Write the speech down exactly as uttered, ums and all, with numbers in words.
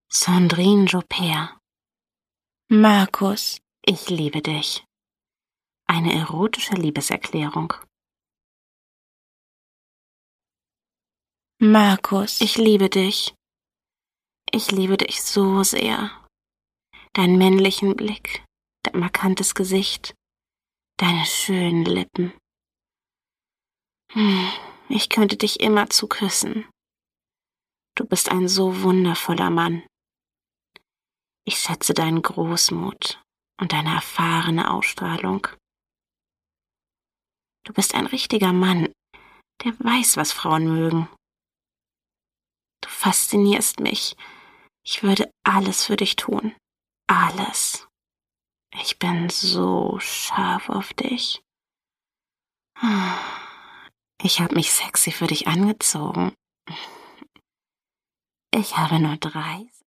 Sandrine Joubert. Markus. Ich liebe dich. Eine erotische Liebeserklärung. Markus. Ich liebe dich. Ich liebe dich so sehr. Deinen männlichen Blick, dein markantes Gesicht, deine schönen Lippen. Hm, ich könnte dich immerzu küssen. Du bist ein so wundervoller Mann. Ich schätze deinen Großmut und deine erfahrene Ausstrahlung. Du bist ein richtiger Mann, der weiß, was Frauen mögen. Du faszinierst mich. Ich würde alles für dich tun. Alles. Ich bin so scharf auf dich. Ich habe mich sexy für dich angezogen. Ich habe nur drei